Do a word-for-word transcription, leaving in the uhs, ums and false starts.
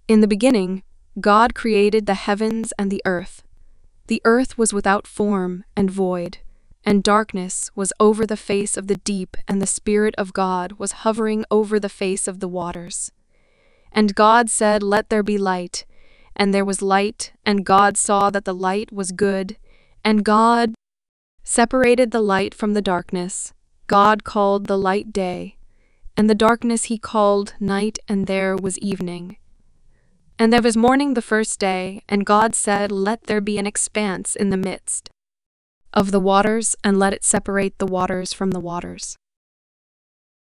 In the beginning, God created the heavens and the earth. The earth was without form and void, and darkness was over the face of the deep, and the Spirit of God was hovering over the face of the waters. And God said, "Let there be light." And there was light, and God saw that the light was good, and God separated the light from the darkness. God called the light day, and the darkness he called night, and there was evening. And there was morning the first day, and God said, "Let there be an expanse in the midst of the waters, and let it separate the waters from the waters."